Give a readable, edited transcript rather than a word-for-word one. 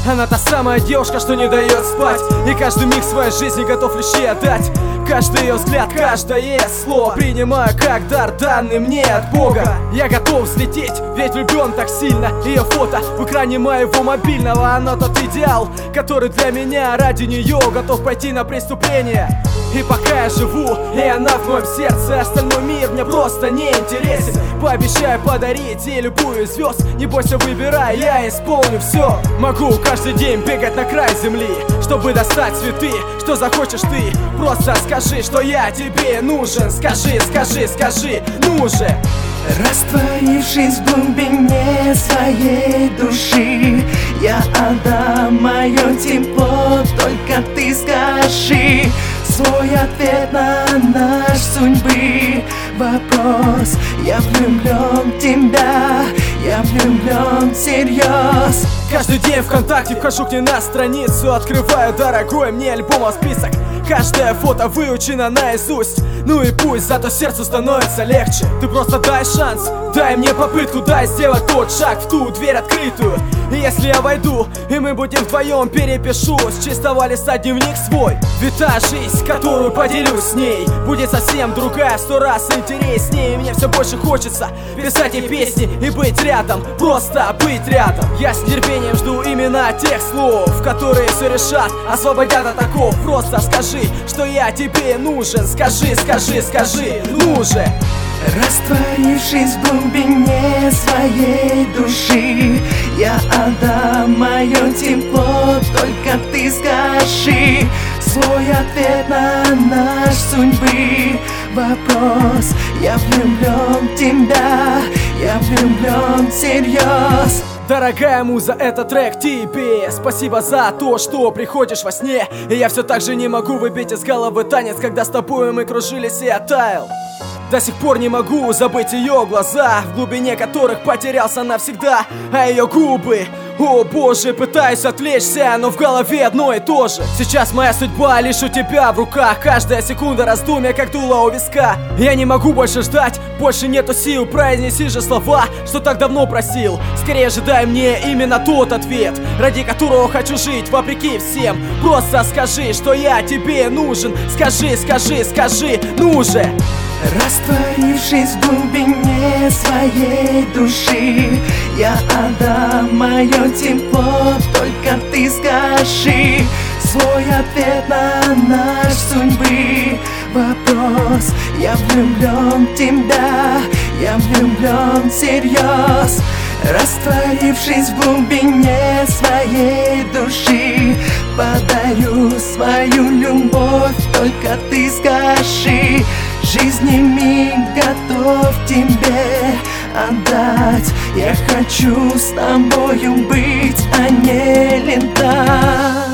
Она та самая девушка, что не дает спать, и каждый миг своей жизни готов лишь ей отдать. Каждый ее взгляд, каждое слово принимаю как дар, данный мне от Бога. Я готов взлететь, ведь влюблен так сильно. Ее фото в экране моего мобильного. Она тот идеал, который для меня ради нее готов пойти на преступление. И пока я живу, и она в моем сердце, остальной мир мне просто не интересен. Пообещаю подарить ей любую из звезд. Не бойся, выбирай, я исполню все. Могу каждый день бегать на край земли, чтобы достать цветы, что захочешь ты. Просто скажи, что я тебе нужен. Скажи, скажи, скажи, ну же. Растворившись в глубине своей души, я отдам мое тепло, только ты скажи свой ответ на наш судьбы вопрос. Я влюблен в тебя, я влюблен всерьез. Каждый день ВКонтакте вхожу к ней на страницу, открываю дорогой мне альбомов список. Каждое фото выучено наизусть. Ну и пусть, зато сердцу становится легче. Ты просто дай шанс, дай мне попытку, дай сделать тот шаг в ту дверь открытую. И если я войду, и мы будем вдвоем, перепишу с чистого листа дневник свой. Ведь та жизнь, которую поделюсь с ней, будет совсем другая, в 100 раз интереснее. И мне все больше хочется писать ей песни и быть рядом, просто быть рядом. Я с нетерпением жду именно тех слов, которые все решат, освободят от оков. Просто скажи, что я тебе нужен. Скажи, скажи, скажи, ну же. Растворившись в глубине своей души, я отдам мое тепло, только ты скажи свой ответ на наш судьбы вопрос. Я влюблен в тебя, я влюблен всерьез. Дорогая муза, это трек тебе. Спасибо за то, что приходишь во сне. И я все так же не могу выбить из головы танец, когда с тобой мы кружились и я таял. До сих пор не могу забыть ее глаза, в глубине которых потерялся навсегда. А ее губы, о боже, пытаюсь отвлечься, но в голове одно и то же. Сейчас моя судьба лишь у тебя в руках, каждая секунда раздумья, как дуло у виска. Я не могу больше ждать, больше нету сил, произнеси же слова, что так давно просил. Скорее же дай мне именно тот ответ, ради которого хочу жить вопреки всем. Просто скажи, что я тебе нужен. Скажи, скажи, скажи, ну же. Растворившись в глубине своей души, я отдам мое тепло, только ты скажи свой ответ на наш судьбы вопрос. Я влюблен в тебя, я влюблен всерьез. Растворившись в глубине своей души, подарю свою любовь, только ты скажи. Жизни миг готов тебе отдать. Я хочу с тобою быть, а не летать.